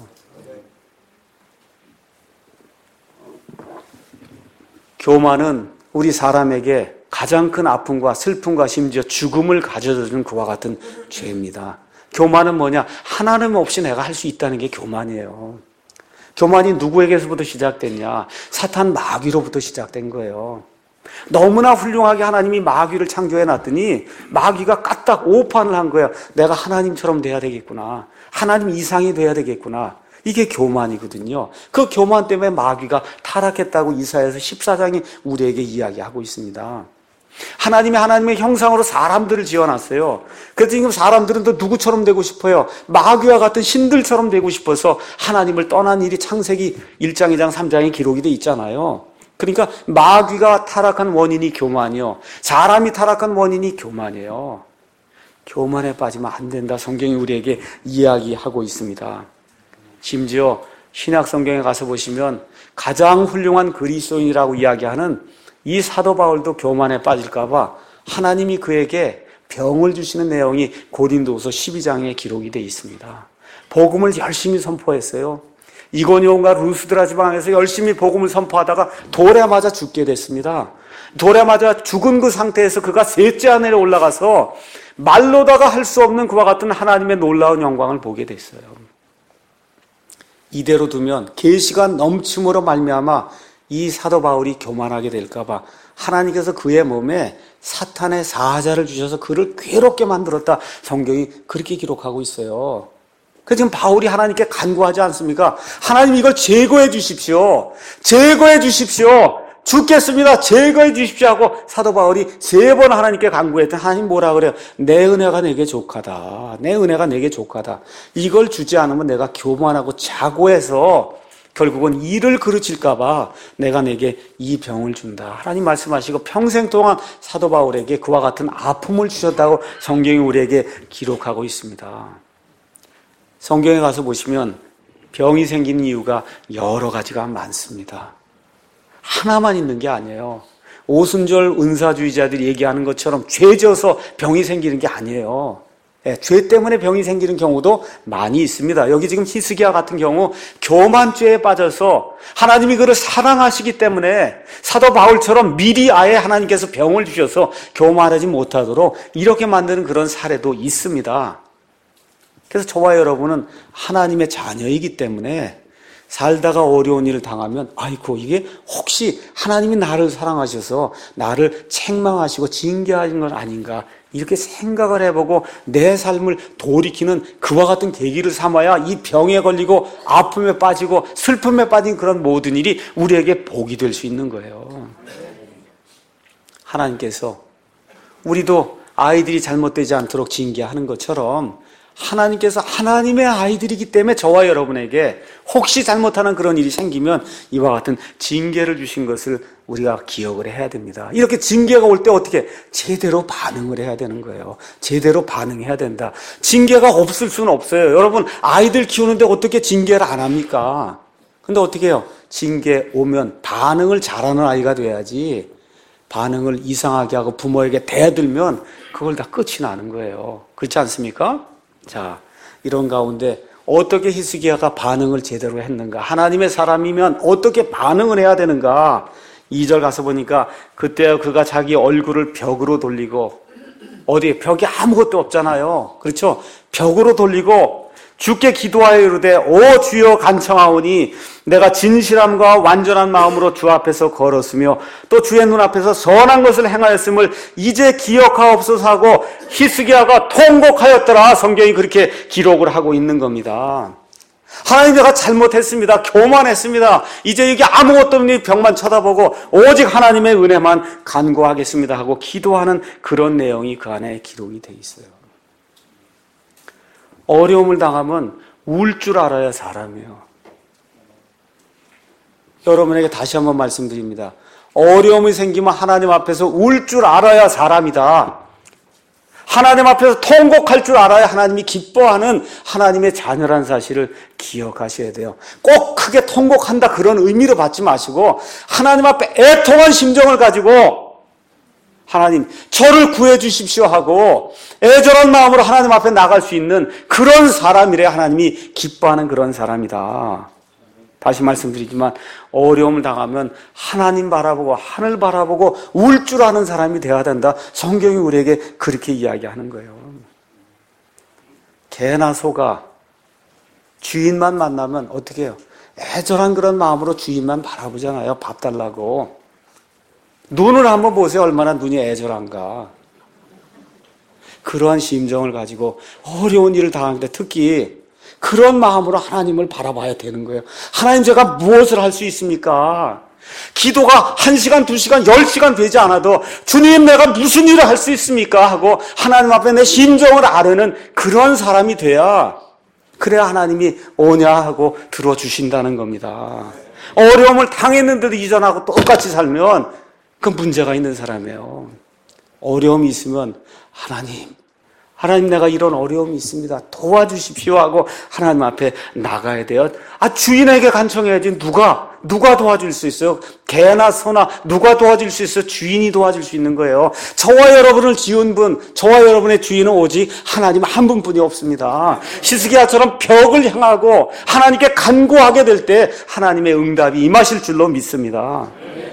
교만은 우리 사람에게 가장 큰 아픔과 슬픔과 심지어 죽음을 가져다주는 그와 같은 죄입니다. 교만은 뭐냐? 하나님 없이 내가 할 수 있다는 게 교만이에요. 교만이 누구에게서부터 시작됐냐? 사탄 마귀로부터 시작된 거예요. 너무나 훌륭하게 하나님이 마귀를 창조해 놨더니 마귀가 까딱 오판을 한 거예요. 내가 하나님처럼 돼야 되겠구나. 하나님 이상이 돼야 되겠구나. 이게 교만이거든요. 그 교만 때문에 마귀가 타락했다고 이사야서 14장이 우리에게 이야기하고 있습니다. 하나님이 하나님의 형상으로 사람들을 지어놨어요. 그래서 지금 사람들은 또 누구처럼 되고 싶어요? 마귀와 같은 신들처럼 되고 싶어서 하나님을 떠난 일이 창세기 1장, 2장, 3장에 기록이 돼 있잖아요. 그러니까 마귀가 타락한 원인이 교만이요. 사람이 타락한 원인이 교만이에요. 교만에 빠지면 안 된다. 성경이 우리에게 이야기하고 있습니다. 심지어 신약 성경에 가서 보시면 가장 훌륭한 그리스도인이라고 이야기하는 이 사도 바울도 교만에 빠질까 봐 하나님이 그에게 병을 주시는 내용이 고린도후서 12장에 기록이 되어 있습니다. 복음을 열심히 선포했어요. 이고니온과 루스드라 지방에서 열심히 복음을 선포하다가 돌에 맞아 죽게 됐습니다. 돌에 맞아 죽은 그 상태에서 그가 셋째 하늘에 올라가서 말로다가 할 수 없는 그와 같은 하나님의 놀라운 영광을 보게 됐어요. 이대로 두면 계시가 넘침으로 말미암아 이 사도 바울이 교만하게 될까봐 하나님께서 그의 몸에 사탄의 사자를 주셔서 그를 괴롭게 만들었다. 성경이 그렇게 기록하고 있어요. 그래서 지금 바울이 하나님께 간구하지 않습니까? 하나님 이걸 제거해 주십시오. 제거해 주십시오. 죽겠습니다. 제거해 주십시오 하고 사도 바울이 3번 하나님께 간구했더니 하나님 뭐라 그래요? 내 은혜가 내게 족하다. 내 은혜가 내게 족하다. 이걸 주지 않으면 내가 교만하고 자고해서 결국은 이를 그르칠까 봐 내가 내게 이 병을 준다. 하나님 말씀하시고 평생 동안 사도 바울에게 그와 같은 아픔을 주셨다고 성경이 우리에게 기록하고 있습니다. 성경에 가서 보시면 병이 생기는 이유가 여러 가지가 많습니다. 하나만 있는 게 아니에요. 오순절 은사주의자들이 얘기하는 것처럼 죄 져서 병이 생기는 게 아니에요. 죄 때문에 병이 생기는 경우도 많이 있습니다. 여기 지금 히스기야 같은 경우 교만죄에 빠져서 하나님이 그를 사랑하시기 때문에 사도 바울처럼 미리 아예 하나님께서 병을 주셔서 교만하지 못하도록 이렇게 만드는 그런 사례도 있습니다. 그래서 저와 여러분은 하나님의 자녀이기 때문에 살다가 어려운 일을 당하면 아이고 이게 혹시 하나님이 나를 사랑하셔서 나를 책망하시고 징계하신 건 아닌가 이렇게 생각을 해보고 내 삶을 돌이키는 그와 같은 계기를 삼아야 이 병에 걸리고 아픔에 빠지고 슬픔에 빠진 그런 모든 일이 우리에게 복이 될 수 있는 거예요. 하나님께서 우리도 아이들이 잘못되지 않도록 징계하는 것처럼 하나님께서 하나님의 아이들이기 때문에 저와 여러분에게 혹시 잘못하는 그런 일이 생기면 이와 같은 징계를 주신 것을 우리가 기억을 해야 됩니다. 이렇게 징계가 올 때 어떻게 제대로 반응을 해야 되는 거예요. 제대로 반응해야 된다. 징계가 없을 수는 없어요. 여러분 아이들 키우는데 어떻게 징계를 안 합니까? 근데 어떻게 해요? 징계 오면 반응을 잘하는 아이가 돼야지 반응을 이상하게 하고 부모에게 대들면 그걸 다 끝이 나는 거예요. 그렇지 않습니까? 자, 이런 가운데 어떻게 히스기야가 반응을 제대로 했는가? 하나님의 사람이면 어떻게 반응을 해야 되는가? 2절 가서 보니까 그때 그가 자기 얼굴을 벽으로 돌리고 어디 벽에 아무것도 없잖아요. 그렇죠? 벽으로 돌리고 주께 기도하여 이르되 오 주여 간청하오니 내가 진실함과 완전한 마음으로 주 앞에서 걸었으며 또 주의 눈앞에서 선한 것을 행하였음을 이제 기억하옵소서 하고 히스기야가 통곡하였더라. 성경이 그렇게 기록을 하고 있는 겁니다. 하나님 내가 잘못했습니다. 교만했습니다. 이제 여기 아무것도 없는 병만 쳐다보고 오직 하나님의 은혜만 간구하겠습니다 하고 기도하는 그런 내용이 그 안에 기록이 돼 있어요. 어려움을 당하면 울 줄 알아야 사람이에요. 여러분에게 다시 한번 말씀드립니다. 어려움이 생기면 하나님 앞에서 울 줄 알아야 사람이다. 하나님 앞에서 통곡할 줄 알아야 하나님이 기뻐하는 하나님의 자녀라는 사실을 기억하셔야 돼요. 꼭 크게 통곡한다 그런 의미로 받지 마시고 하나님 앞에 애통한 심정을 가지고 하나님 저를 구해 주십시오 하고 애절한 마음으로 하나님 앞에 나갈 수 있는 그런 사람이래 하나님이 기뻐하는 그런 사람이다. 다시 말씀드리지만 어려움을 당하면 하나님 바라보고 하늘 바라보고 울 줄 아는 사람이 되어야 된다. 성경이 우리에게 그렇게 이야기하는 거예요. 개나 소가 주인만 만나면 어떻게 해요? 애절한 그런 마음으로 주인만 바라보잖아요. 밥 달라고. 눈을 한번 보세요. 얼마나 눈이 애절한가. 그러한 심정을 가지고 어려운 일을 당할 때 특히 그런 마음으로 하나님을 바라봐야 되는 거예요. 하나님 제가 무엇을 할 수 있습니까? 기도가 1시간, 2시간, 10시간 되지 않아도 주님 내가 무슨 일을 할 수 있습니까? 하고 하나님 앞에 내 심정을 아뢰는 그런 사람이 돼야 그래야 하나님이 오냐 하고 들어주신다는 겁니다. 어려움을 당했는데도 이전하고 똑같이 살면 그 문제가 있는 사람이에요. 어려움이 있으면 하나님 내가 이런 어려움이 있습니다. 도와주십시오 하고 하나님 앞에 나가야 돼요. 주인에게 간청해야지 누가 도와줄 수 있어요? 개나 소나 누가 도와줄 수 있어요? 주인이 도와줄 수 있는 거예요. 저와 여러분을 지은 분, 저와 여러분의 주인은 오직 하나님 한 분뿐이 없습니다. 히스기야처럼 벽을 향하고 하나님께 간구하게 될 때 하나님의 응답이 임하실 줄로 믿습니다.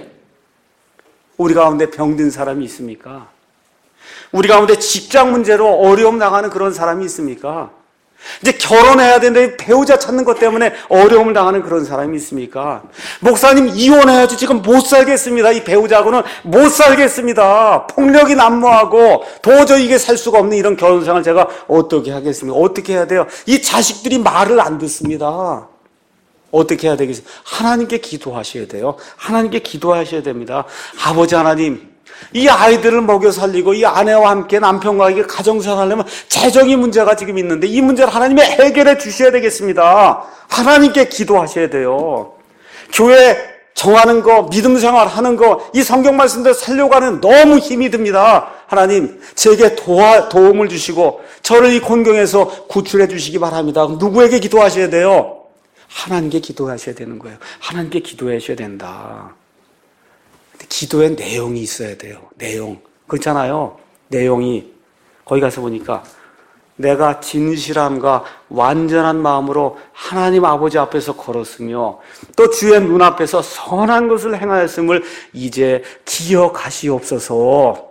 우리 가운데 병든 사람이 있습니까? 우리 가운데 직장 문제로 어려움 나가는 그런 사람이 있습니까? 이제 결혼해야 되는데 배우자 찾는 것 때문에 어려움을 당하는 그런 사람이 있습니까? 목사님 이혼해야지 지금 못 살겠습니다. 이 배우자하고는 못 살겠습니다. 폭력이 난무하고 도저히 이게 살 수가 없는 이런 결혼생활 제가 어떻게 하겠습니까? 어떻게 해야 돼요? 이 자식들이 말을 안 듣습니다. 어떻게 해야 되겠습니까? 하나님께 기도하셔야 돼요. 하나님께 기도하셔야 됩니다. 아버지 하나님, 이 아이들을 먹여 살리고 이 아내와 함께 남편과 함께 가정생활하려면 재정이 문제가 지금 있는데 이 문제를 하나님이 해결해 주셔야 되겠습니다. 하나님께 기도하셔야 돼요. 교회 정하는 거, 믿음 생활하는 거, 이 성경 말씀대로 살려고 하는 너무 힘이 듭니다. 하나님, 제게 도움을 주시고 저를 이 곤경에서 구출해 주시기 바랍니다. 누구에게 기도하셔야 돼요? 하나님께 기도하셔야 되는 거예요. 하나님께 기도하셔야 된다. 기도에 내용이 있어야 돼요. 내용. 그렇잖아요. 내용이. 거기 가서 보니까 내가 진실함과 완전한 마음으로 하나님 아버지 앞에서 걸었으며 또 주의 눈앞에서 선한 것을 행하였음을 이제 기억하시옵소서.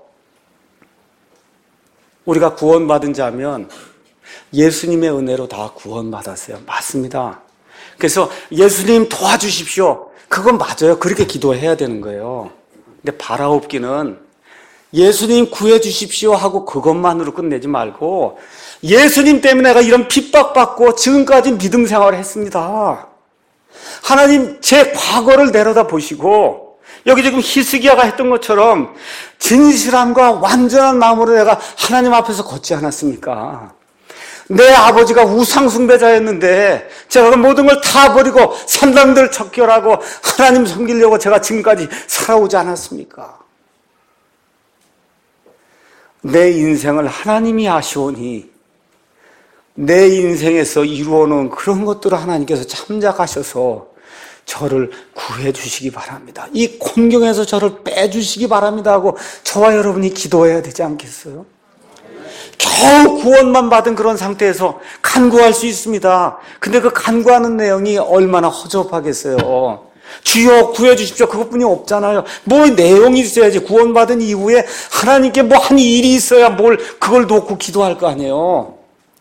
우리가 구원받은 자면 예수님의 은혜로 다 구원받았어요. 맞습니다. 그래서 예수님 도와주십시오. 그건 맞아요. 그렇게 기도해야 되는 거예요. 근데 바라옵기는 예수님 구해주십시오 하고 그것만으로 끝내지 말고 예수님 때문에 내가 이런 핍박받고 지금까지 믿음 생활을 했습니다. 하나님 제 과거를 내려다 보시고 여기 지금 히스기야가 했던 것처럼 진실함과 완전한 마음으로 내가 하나님 앞에서 걷지 않았습니까? 내 아버지가 우상숭배자였는데 제가 그 모든 걸 다 버리고 산당들 척결하고 하나님 섬기려고 제가 지금까지 살아오지 않았습니까? 내 인생을 하나님이 아시오니 내 인생에서 이루어놓은 그런 것들을 하나님께서 참작하셔서 저를 구해 주시기 바랍니다. 이 곤경에서 저를 빼주시기 바랍니다 하고 저와 여러분이 기도해야 되지 않겠어요? 겨우 구원만 받은 그런 상태에서 간구할 수 있습니다. 근데 그 간구하는 내용이 얼마나 허접하겠어요. 주여 구해 주십시오. 그것뿐이 없잖아요. 뭐 내용이 있어야지. 구원받은 이후에 하나님께 뭐 한 일이 있어야 뭘 그걸 놓고 기도할 거 아니에요.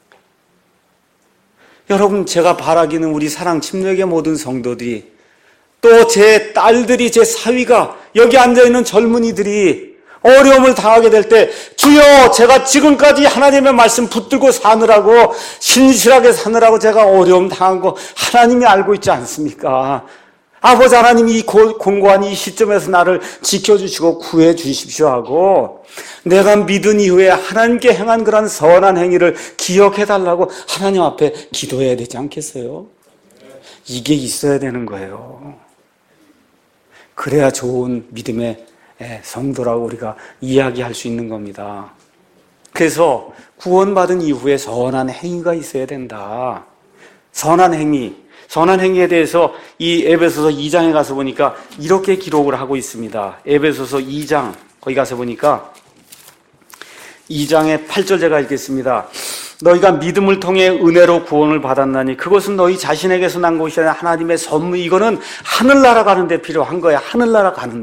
여러분, 제가 바라기는 우리 사랑 침례교회 모든 성도들이 또 제 딸들이, 제 사위가, 여기 앉아있는 젊은이들이 어려움을 당하게 될 때 주여 제가 지금까지 하나님의 말씀 붙들고 사느라고, 신실하게 사느라고 제가 어려움 당한 거 하나님이 알고 있지 않습니까? 아버지 하나님이 이 공고한 이 시점에서 나를 지켜주시고 구해 주십시오 하고 내가 믿은 이후에 하나님께 행한 그런 선한 행위를 기억해달라고 하나님 앞에 기도해야 되지 않겠어요? 이게 있어야 되는 거예요. 그래야 좋은 믿음의 성도라고 우리가 이야기할 수 있는 겁니다. 그래서 구원받은 이후에 선한 행위가 있어야 된다. 선한 행위에 대해서 이 에베소서 2장에 가서 보니까 이렇게 기록을 하고 있습니다. 에베소서 2장 거기 가서 보니까 2장의 8절 제가 읽겠습니다. 너희가 믿음을 통해 은혜로 구원을 받았나니 그것은 너희 자신에게서 난 것이 아니라 하나님의 선물. 이거는 하늘나라 가는 데 필요한 거야. 하늘나라 가는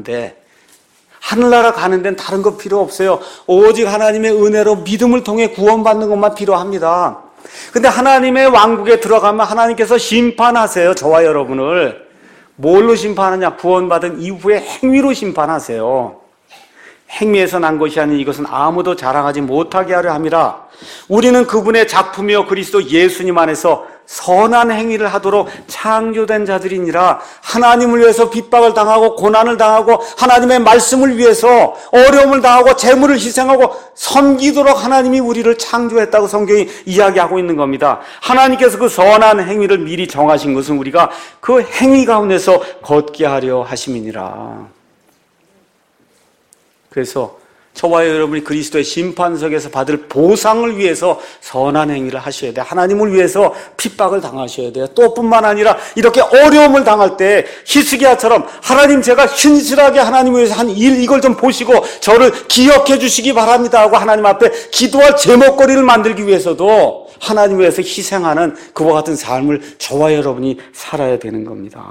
데는 다른 거 필요 없어요. 오직 하나님의 은혜로 믿음을 통해 구원받는 것만 필요합니다. 근데 하나님의 왕국에 들어가면 하나님께서 심판하세요. 저와 여러분을. 뭘로 심판하냐? 구원받은 이후에 행위로 심판하세요. 행위에서 난 것이 아닌 이것은 아무도 자랑하지 못하게 하려 함이라. 우리는 그분의 작품이요 그리스도 예수님 안에서 선한 행위를 하도록 창조된 자들이니라. 하나님을 위해서 핍박을 당하고 고난을 당하고 하나님의 말씀을 위해서 어려움을 당하고 재물을 희생하고 섬기도록 하나님이 우리를 창조했다고 성경이 이야기하고 있는 겁니다. 하나님께서 그 선한 행위를 미리 정하신 것은 우리가 그 행위 가운데서 걷게 하려 하심이니라. 그래서 저와 여러분이 그리스도의 심판석에서 받을 보상을 위해서 선한 행위를 하셔야 돼요. 하나님을 위해서 핍박을 당하셔야 돼요. 또 뿐만 아니라 이렇게 어려움을 당할 때 히스기야처럼 하나님 제가 신실하게 하나님을 위해서 한 일 이걸 좀 보시고 저를 기억해 주시기 바랍니다 하고 하나님 앞에 기도할 제목거리를 만들기 위해서도 하나님을 위해서 희생하는 그와 같은 삶을 저와 여러분이 살아야 되는 겁니다.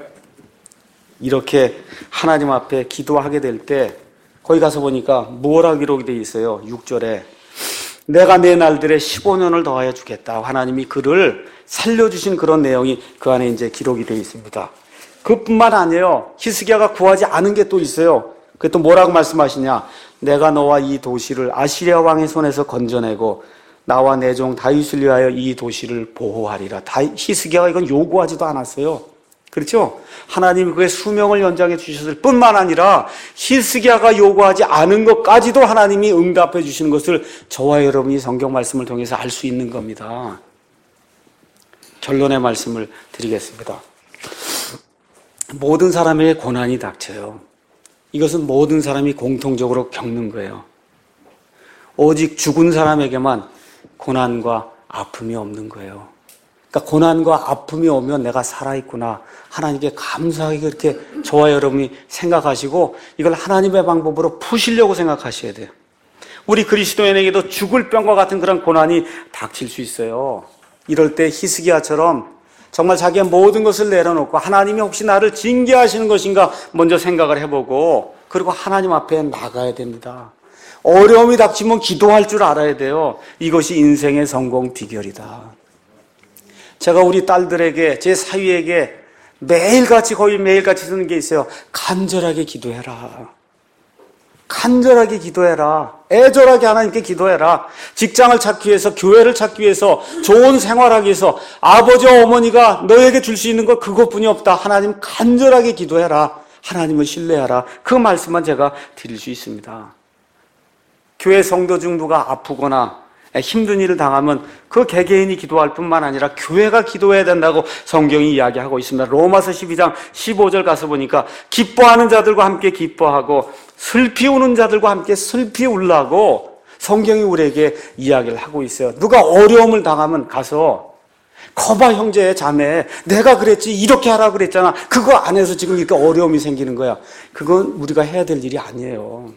이렇게 하나님 앞에 기도하게 될 때 거기 가서 보니까 뭐라 기록이 되어 있어요? 6절에 내가 내 날들에 15년을 더하여 주겠다. 하나님이 그를 살려주신 그런 내용이 그 안에 이제 기록이 되어 있습니다. 그뿐만 아니에요. 히스기야가 구하지 않은 게 또 있어요. 그게 또 뭐라고 말씀하시냐? 내가 너와 이 도시를 아시리아 왕의 손에서 건져내고 나와 내 종 다윗을 위하여 이 도시를 보호하리라. 히스기야가 이건 요구하지도 않았어요. 그렇죠? 하나님이 그의 수명을 연장해 주셨을 뿐만 아니라 히스기야가 요구하지 않은 것까지도 하나님이 응답해 주시는 것을 저와 여러분이 성경 말씀을 통해서 알 수 있는 겁니다. 결론의 말씀을 드리겠습니다. 모든 사람에게 고난이 닥쳐요. 이것은 모든 사람이 공통적으로 겪는 거예요. 오직 죽은 사람에게만 고난과 아픔이 없는 거예요. 그러니까 고난과 아픔이 오면 내가 살아있구나. 하나님께 감사하게 그렇게 저와 여러분이 생각하시고 이걸 하나님의 방법으로 푸시려고 생각하셔야 돼요. 우리 그리스도인에게도 죽을 병과 같은 그런 고난이 닥칠 수 있어요. 이럴 때 히스기야처럼 정말 자기의 모든 것을 내려놓고 하나님이 혹시 나를 징계하시는 것인가 먼저 생각을 해보고 그리고 하나님 앞에 나가야 됩니다. 어려움이 닥치면 기도할 줄 알아야 돼요. 이것이 인생의 성공 비결이다. 제가 우리 딸들에게, 제 사위에게 매일같이 거의 매일같이 쓰는 게 있어요. 간절하게 기도해라. 간절하게 기도해라. 애절하게 하나님께 기도해라. 직장을 찾기 위해서, 교회를 찾기 위해서, 좋은 생활하기 위해서 아버지와 어머니가 너에게 줄 수 있는 것 그것뿐이 없다. 하나님 간절하게 기도해라. 하나님을 신뢰하라. 그 말씀만 제가 드릴 수 있습니다. 교회 성도 중 누가 아프거나 힘든 일을 당하면 그 개개인이 기도할 뿐만 아니라 교회가 기도해야 된다고 성경이 이야기하고 있습니다. 로마서 12장 15절 가서 보니까 기뻐하는 자들과 함께 기뻐하고 슬피 우는 자들과 함께 슬피 울라고 성경이 우리에게 이야기를 하고 있어요. 누가 어려움을 당하면 가서 거봐 형제 자매 내가 그랬지 이렇게 하라 그랬잖아. 그거 안 해서 지금 이렇게 어려움이 생기는 거야. 그건 우리가 해야 될 일이 아니에요.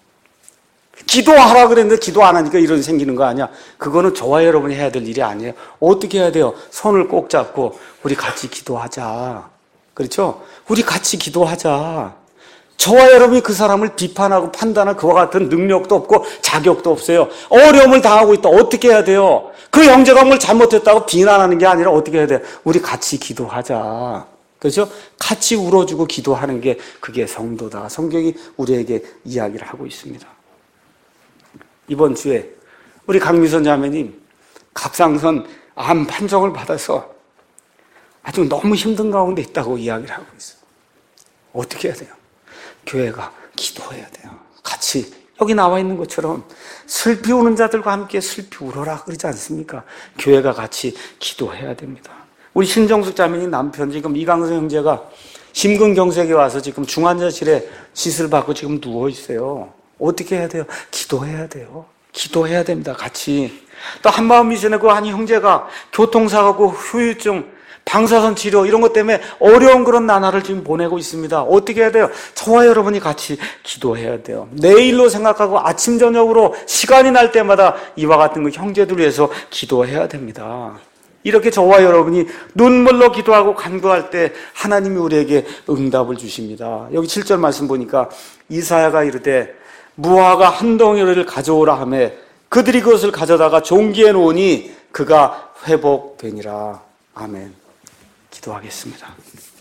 기도하라 그랬는데 기도 안 하니까 이런 생기는 거 아니야. 그거는 저와 여러분이 해야 될 일이 아니에요. 어떻게 해야 돼요? 손을 꼭 잡고 우리 같이 기도하자. 그렇죠? 우리 같이 기도하자. 저와 여러분이 그 사람을 비판하고 판단할 그와 같은 능력도 없고 자격도 없어요. 어려움을 당하고 있다. 어떻게 해야 돼요? 그 형제가 뭘 잘못했다고 비난하는 게 아니라 어떻게 해야 돼요? 우리 같이 기도하자. 그렇죠? 같이 울어주고 기도하는 게 그게 성도다. 성경이 우리에게 이야기를 하고 있습니다. 이번 주에 우리 강미선 자매님 갑상선 암 판정을 받아서 아주 너무 힘든 가운데 있다고 이야기를 하고 있어요. 어떻게 해야 돼요? 교회가 기도해야 돼요. 같이 여기 나와 있는 것처럼 슬피 우는 자들과 함께 슬피 울어라 그러지 않습니까? 교회가 같이 기도해야 됩니다. 우리 신정숙 자매님 남편 지금 이강성 형제가 심근경색에 와서 지금 중환자실에 시술받고 지금 누워 있어요. 어떻게 해야 돼요? 기도해야 돼요. 기도해야 됩니다. 같이. 또 한마음 미션의 그 한 형제가 교통사고, 후유증, 방사선 치료 이런 것 때문에 어려운 그런 나날을 지금 보내고 있습니다. 어떻게 해야 돼요? 저와 여러분이 같이 기도해야 돼요. 내일로 생각하고 아침 저녁으로 시간이 날 때마다 이와 같은 그 형제들 위해서 기도해야 됩니다. 이렇게 저와 여러분이 눈물로 기도하고 간구할 때 하나님이 우리에게 응답을 주십니다. 여기 7절 말씀 보니까 이사야가 이르되 무화과 한 덩이를 가져오라 하며 그들이 그것을 가져다가 종기에 놓으니 그가 회복되니라. 아멘. 기도하겠습니다.